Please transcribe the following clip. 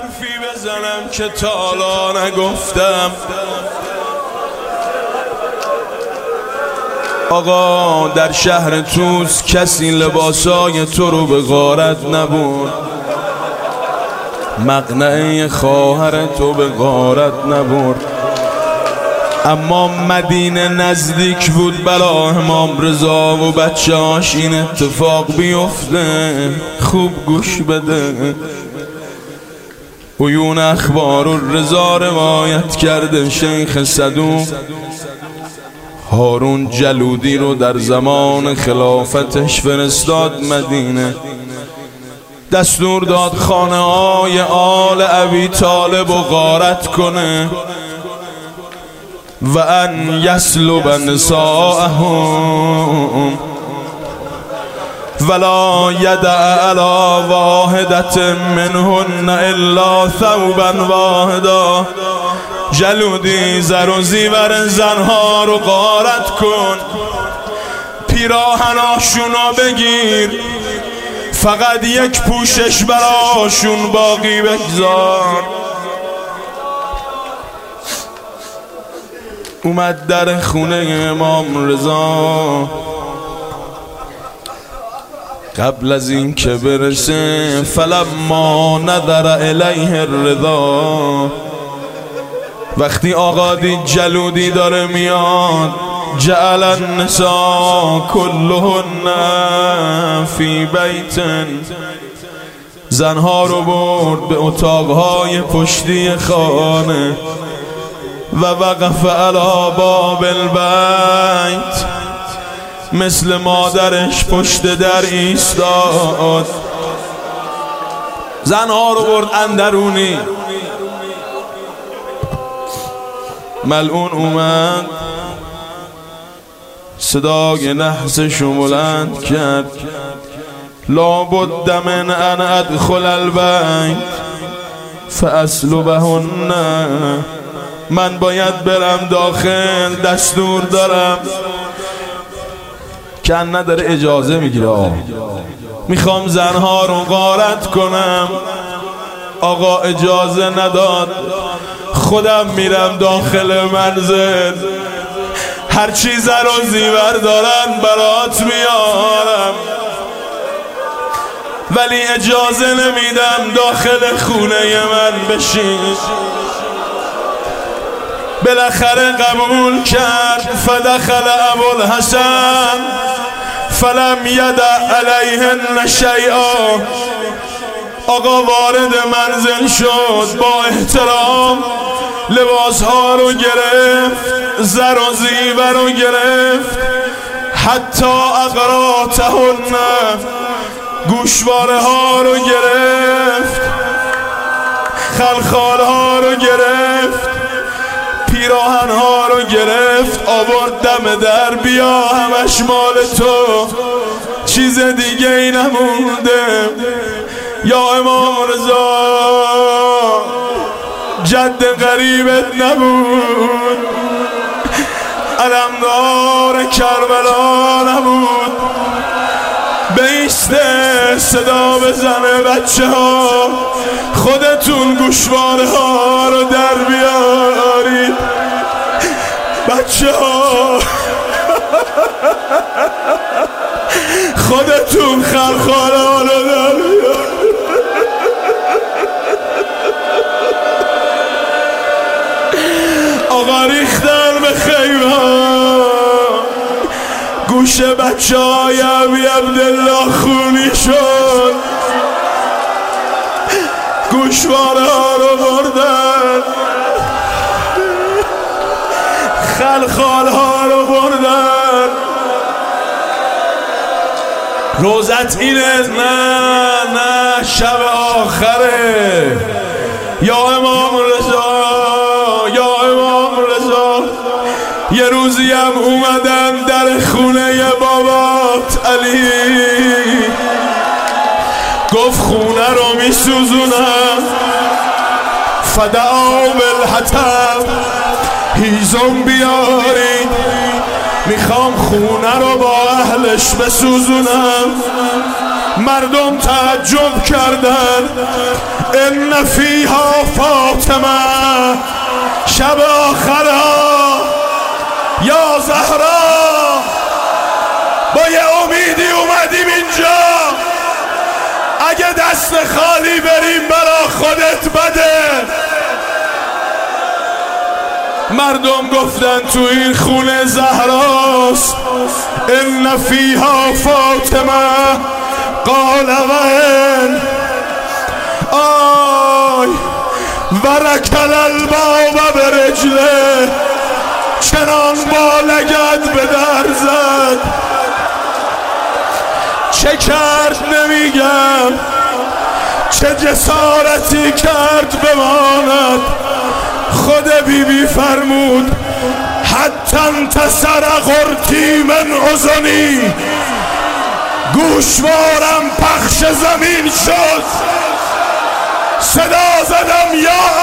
حرفی بزنم که تا حالا نگفتم. آقا در شهر توس کسی لباسای تو رو به غارت نبرد، مقنعه خواهر تو به غارت نبرد. اما مدینه نزدیک بود برا امام رضا و بچه هاش این اتفاق بیفته. خوب گوش بده. عیون اخبار الرضا روایت کرده شیخ صدوق هارون جلودی رو در زمان خلافتش فرستاد مدینه. دستور داد خانه های آل ابی طالب و غارت کنه و ان یسلب نساءهم ولا یدع علی واحدة منهن الا ثوبا واحدا. جلودی زر و زیور زنها رو غارت کن، پیراهناشونو بگیر، فقط یک پوشش براشون باقی بگذار. اومد در خونه امام رضا. قبل از این که برسه فلما نظر الیه الرضا، وقتی آقا دید جلودی داره میاد، جعل النساء کلهن فی بیت، زنها رو برد به اتاقهای پشتی خانه و وقف علی باب البیت، مثل مادرش پشت در ایستاد. زنها رو برد اندرونی. ملعون اومد صدای نحسشو بلند کرد، لابد من ان ادخل البیت فاسلبهن، من باید برم داخل، دستور دارم. که نداره اجازه میگیره، میخوام زنها رو غارت کنم. آقا اجازه نداد. خودم میرم داخل منزل، هرچی زر و زیور دارن برات میارم، ولی اجازه نمیدم داخل خونه من بشین. بالاخره قبول کرد. فدخل ابوالحسن فلم یدع علیهن شیئا. آقا وارد منزل شد، با احترام لباسها رو گرفت، زر و زیور رو گرفت، حتی اقراتهن، گوشواره ها رو گرفت، خلخال ها رو گرفت، پیراهن ها رو گرفت، آورد دم در، بیا همش مال تو، چیز دیگه ای نمونده. یا امام رضا جد غریبت نبود، علمدار کربلا نبود، بیسته صدا بزنه بچه ها، خودتون گوشواره ها رو در بیارید بچه ها، خودتون خلخاله ها رو در بیارید. آقا ریختن به خیمه، گوش بچه های ابی عبدالله خونی شد، گوشواره ها رو بردن، خلخال ها رو بردن. روزت اینه؟ نه شب آخره. یا امام رضا، یا امام رضا، یه روزی هم اومدن در خونه بابات علی، گفت خونه رو میسوزونم، فدعا بالحطب، هیزم بیارید، میخوام خونه رو با اهلش بسوزونم. مردم تعجب کردن، ان فیها فاطمه شب آخرها یا زهرا با یه امیدی اومدیم اینجا اگه دست خالی بریم برا خودت بده. مردم گفتن تو این خونه زهراست ان فیها فاطمه قال وین آی ورکل الباب برجله چنان با لگد به در زد. چه کرد نمیگم، چه جسارتی کرد بماند. خود بیبی فرمود حتی انتصر قرطی من اذنی، گوشوارم پخش زمین شد. صدا زدم یا